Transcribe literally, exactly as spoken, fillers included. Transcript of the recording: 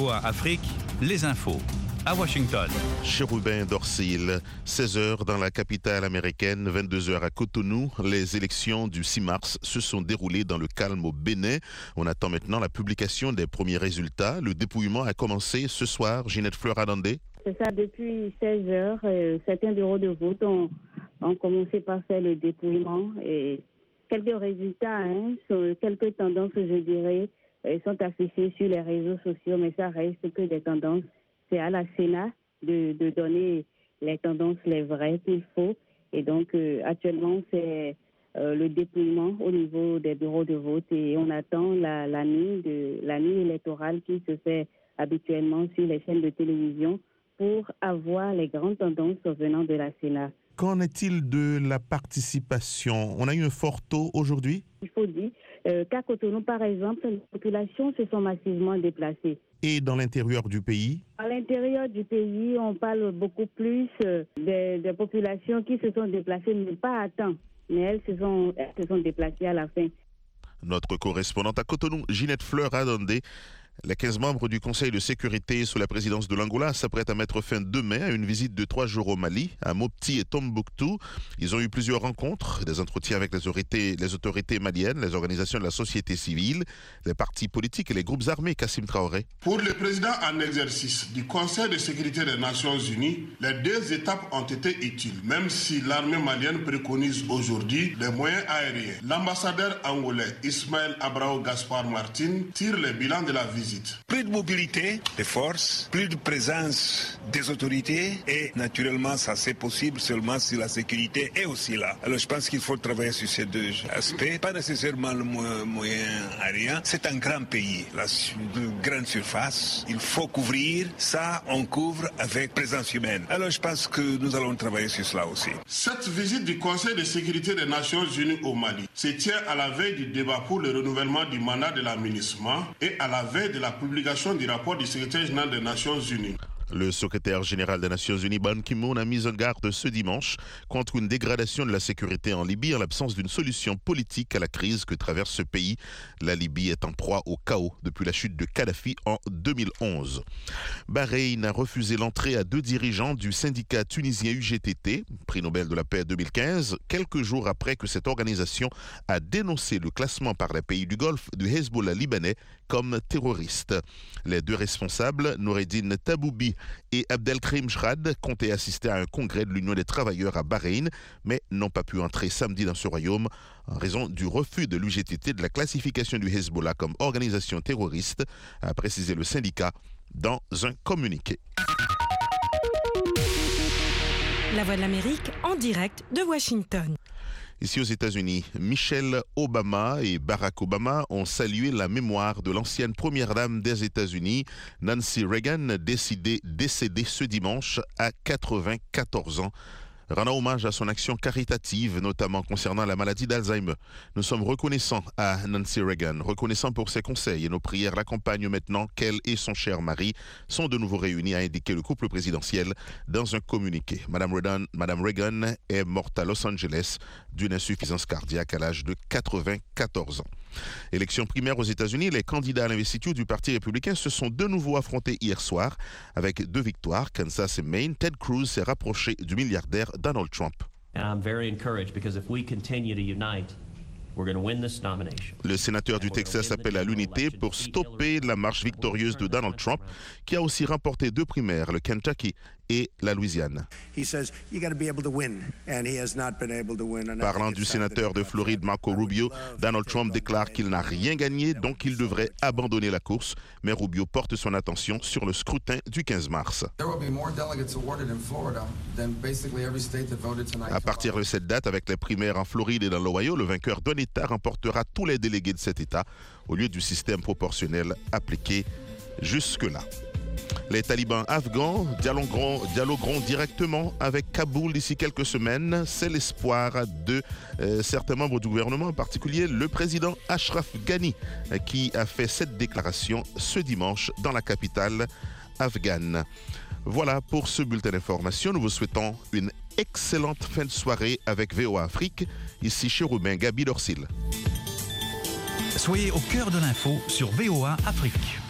V O A Afrique, les infos. À Washington. Chérubin Dorsil, seize heures dans la capitale américaine, vingt-deux heures à Cotonou. Les élections du six mars se sont déroulées dans le calme au Bénin. On attend maintenant la publication des premiers résultats. Le dépouillement a commencé ce soir. Ginette Fleur-Adandé. C'est ça, depuis seize heures, euh, certains bureaux de vote ont, ont commencé par faire le dépouillement. Et quelques résultats, hein, sur quelques tendances, je dirais, euh, sont affichées sur les réseaux sociaux, mais ça reste que des tendances. C'est à la Sénat de, de donner les tendances, les vraies qu'il faut. Et donc, euh, actuellement, c'est euh, le dépouillement au niveau des bureaux de vote. Et on attend la, la, nuit de, la nuit électorale qui se fait habituellement sur les chaînes de télévision pour avoir les grandes tendances venant de la Sénat. Qu'en est-il de la participation? On a eu un fort taux aujourd'hui? Il faut dire euh, qu'à Cotonou, par exemple, les populations se sont massivement déplacées. Et dans l'intérieur du pays? À l'intérieur du pays, on parle beaucoup plus euh, des, des populations qui se sont déplacées, mais pas à temps. Mais elles se sont, elles se sont déplacées à la fin. Notre correspondante à Cotonou, Ginette Fleur-Adandé. Les quinze membres du Conseil de sécurité sous la présidence de l'Angola s'apprêtent à mettre fin demain à une visite de trois jours au Mali, à Mopti et Tombouctou. Ils ont eu plusieurs rencontres, des entretiens avec les autorités, les autorités maliennes, les organisations de la société civile, les partis politiques et les groupes armés. Kassim Traoré. Pour le président en exercice du Conseil de sécurité des Nations Unies, les deux étapes ont été utiles, même si l'armée malienne préconise aujourd'hui les moyens aériens. L'ambassadeur angolais Ismaël Abrao Gaspar Martin tire le bilan de la visite. Plus de mobilité des forces, plus de présence des autorités et naturellement ça c'est possible seulement si la sécurité est aussi là. Alors je pense qu'il faut travailler sur ces deux aspects, pas nécessairement le moyen aérien. C'est un grand pays, la une grande surface, il faut couvrir, ça on couvre avec présence humaine. Alors je pense que nous allons travailler sur cela aussi. Cette visite du Conseil de sécurité des Nations Unies au Mali se tient à la veille du débat pour le renouvellement du mandat de la MINUSMA et à la veille de la publication du rapport du secrétaire général des Nations Unies. Le secrétaire général des Nations Unies, Ban Ki-moon, a mis en garde ce dimanche contre une dégradation de la sécurité en Libye en l'absence d'une solution politique à la crise que traverse ce pays. La Libye est en proie au chaos depuis la chute de Kadhafi en deux mille onze. Bahreïn a refusé l'entrée à deux dirigeants du syndicat tunisien U G T T, prix Nobel de la paix deux mille quinze, quelques jours après que cette organisation a dénoncé le classement par les pays du Golfe du Hezbollah libanais comme terroriste. Les deux responsables, Noureddin Taboubi et Abdelkrim Shrad, comptaient assister à un congrès de l'Union des travailleurs à Bahreïn, mais n'ont pas pu entrer samedi dans ce royaume en raison du refus de l'U G T T de la classification du Hezbollah comme organisation terroriste, a précisé le syndicat dans un communiqué. La Voix de l'Amérique en direct de Washington. Ici aux États-Unis, Michelle Obama et Barack Obama ont salué la mémoire de l'ancienne première dame des États-Unis, Nancy Reagan, décédée, décédée ce dimanche à quatre-vingt-quatorze ans. Rendant hommage à son action caritative, notamment concernant la maladie d'Alzheimer. Nous sommes reconnaissants à Nancy Reagan, reconnaissants pour ses conseils et nos prières l'accompagnent maintenant qu'elle et son cher mari sont de nouveau réunis, a indiqué le couple présidentiel dans un communiqué. Madame Reagan, Madame Reagan est morte à Los Angeles d'une insuffisance cardiaque à l'âge de quatre-vingt-quatorze ans. Élection primaire aux États-Unis, les candidats à l'investiture du Parti républicain se sont de nouveau affrontés hier soir avec deux victoires, Kansas et Maine. Ted Cruz s'est rapproché du milliardaire Donald Trump. And I'm very encouraged because if we continue to unite, we're going to win this nomination. Le sénateur du Texas appelle à l'unité pour stopper la marche victorieuse de Donald Trump, qui a aussi remporté deux primaires, le Kentucky et la Louisiane. Parlant du sénateur de Floride, Marco Rubio, Donald Trump déclare qu'il n'a rien gagné, donc il devrait abandonner la course. Mais Rubio porte son attention sur le scrutin du quinze mars. À partir de cette date, avec les primaires en Floride et dans l'Ohio, le vainqueur d'un État remportera tous les délégués de cet État au lieu du système proportionnel appliqué jusque-là. Les talibans afghans dialogueront, dialogueront directement avec Kaboul d'ici quelques semaines. C'est l'espoir de euh, certains membres du gouvernement, en particulier le président Ashraf Ghani, euh, qui a fait cette déclaration ce dimanche dans la capitale afghane. Voilà pour ce bulletin d'information. Nous vous souhaitons une excellente fin de soirée avec V O A Afrique. Ici Chérubin Gabi Dorsil. Soyez au cœur de l'info sur V O A Afrique.